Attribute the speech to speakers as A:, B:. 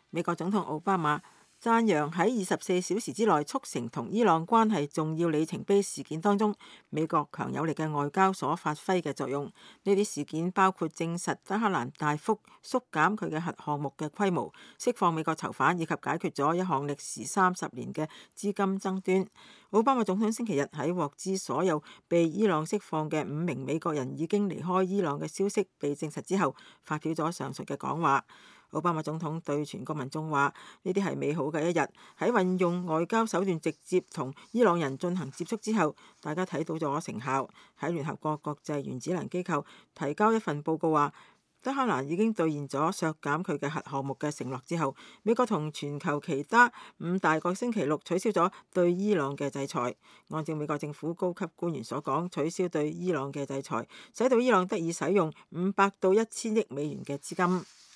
A: 美國總統奧巴馬讚揚喺24小時之內促成同伊朗關係重要里程碑事件當中，美國強有力嘅外交所發揮嘅作用。呢啲事件包括證實德黑蘭大幅縮減佢嘅核項目嘅規模、釋放美國囚犯，以及解決咗一項歷時30年嘅資金爭端。奧巴馬總統星期日喺獲知所有被伊朗釋放嘅5名美國人已經離開伊朗嘅消息被證實之後，發表咗上述嘅講話。奧巴馬總統對全國民眾話：呢啲係美好嘅一日。喺運用外交手段直接同伊朗人進行接觸之後，大家睇到咗成效。喺聯合國國際原子能機構提交一份報告話，德黑蘭已經兌現咗削減佢嘅核項目嘅承諾之後，美國同全球其他5大國星期六取消咗對伊朗嘅制裁。按照美國政府高級官員所講，取消對伊朗嘅制裁，使到伊朗得以使用500到1000億美元嘅資金。